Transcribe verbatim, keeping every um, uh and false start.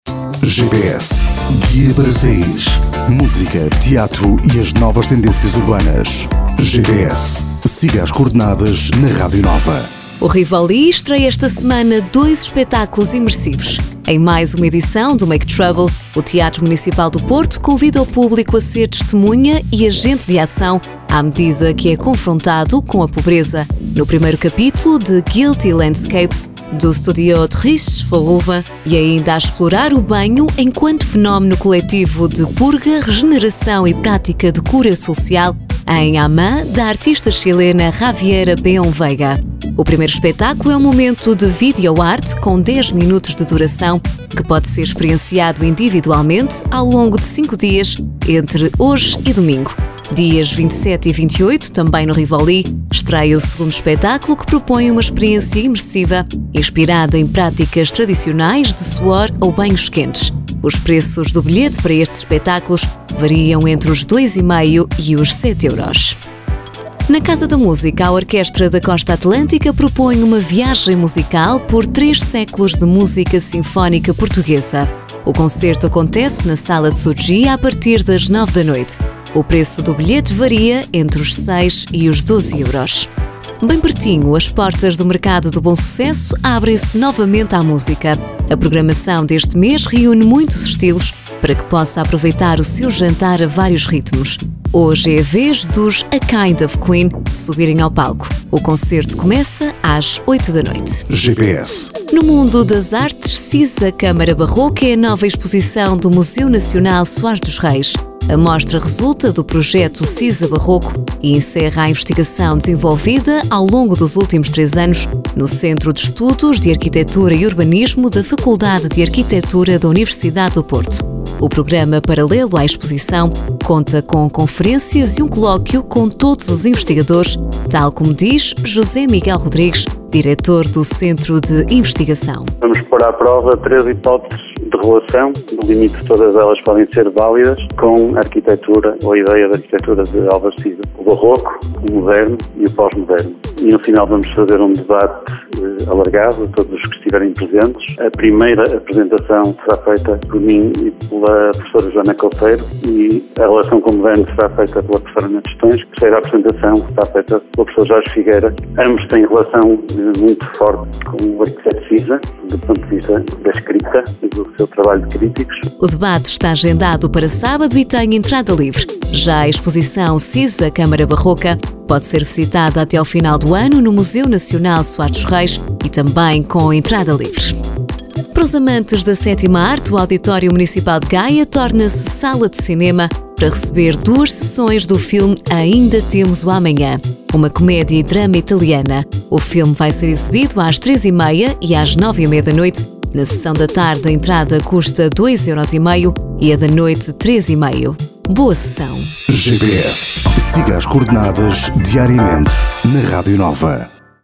G P S, guia para saís. Música, teatro e as novas tendências urbanas. G P S, siga as coordenadas na Rádio Nova. O Rivoli estreia esta semana dois espetáculos imersivos. Em mais uma edição do Make Trouble, o Teatro Municipal do Porto convida o público a ser testemunha e agente de ação à medida que é confrontado com a pobreza. No primeiro capítulo de Guilty Landscapes, do Studio Triche Verhoeven, e ainda a explorar o banho enquanto fenómeno coletivo de purga, regeneração e prática de cura social em Amã, da artista chilena Javiera Beon Veiga. O primeiro espetáculo é um momento de videoarte com dez minutos de duração que pode ser experienciado individualmente ao longo de cinco dias, entre hoje e domingo. Dias vinte e sete e vinte e oito, também no Rivoli, estreia o segundo espetáculo que propõe uma experiência imersiva inspirada em práticas tradicionais de suor ou banhos quentes. Os preços do bilhete para estes espetáculos variam entre os dois e meio e os sete euros. Na Casa da Música, a Orquestra da Costa Atlântica propõe uma viagem musical por três séculos de música sinfónica portuguesa. O concerto acontece na Sala de Surgia a partir das nove da noite. O preço do bilhete varia entre os seis e os doze euros. Bem pertinho, as portas do Mercado do Bom Sucesso abrem-se novamente à música. A programação deste mês reúne muitos estilos para que possa aproveitar o seu jantar a vários ritmos. Hoje é a vez dos A Kind of Queen subirem ao palco. O concerto começa às oito da noite. G P S. No mundo das artes, CISA Câmara Barroca é a nova exposição do Museu Nacional Soares dos Reis. A mostra resulta do projeto CISA Barroco e encerra a investigação desenvolvida ao longo dos últimos três anos no Centro de Estudos de Arquitetura e Urbanismo da Faculdade de Arquitetura da Universidade do Porto. O programa paralelo à exposição conta com conferências e um colóquio com todos os investigadores, tal como diz José Miguel Rodrigues, diretor do Centro de Investigação. Vamos pôr à prova três hipóteses de relação, no limite todas elas podem ser válidas, com a arquitetura ou a ideia da arquitetura de Álvaro Siza. O barroco, o moderno e o pós-moderno. E no final vamos fazer um debate eh, alargado a todos os que estiverem presentes. A primeira apresentação será feita por mim e pela professora Joana Calceiro e a relação com o moderno será feita pela professora Ana Tostões. A terceira apresentação será feita pelo professor Jorge Figueira. Ambos têm relação eh, muito forte com o arquiteto Siza, do ponto de vista da escrita e do seu trabalho de críticos. O debate está agendado para sábado e tem entrada livre. Já a exposição CISA Câmara Barroca pode ser visitada até ao final do ano no Museu Nacional Soares dos Reis e também com entrada livre. Para os amantes da sétima arte, o Auditório Municipal de Gaia torna-se sala de cinema para receber duas sessões do filme Ainda Temos o Amanhã, uma comédia e drama italiana. O filme vai ser exibido às três e meia e às nove e meia da noite. Na sessão da tarde, a entrada custa dois euros e meio e a da noite três e meio. Boa sessão. G P S. Siga as coordenadas diariamente na Rádio Nova.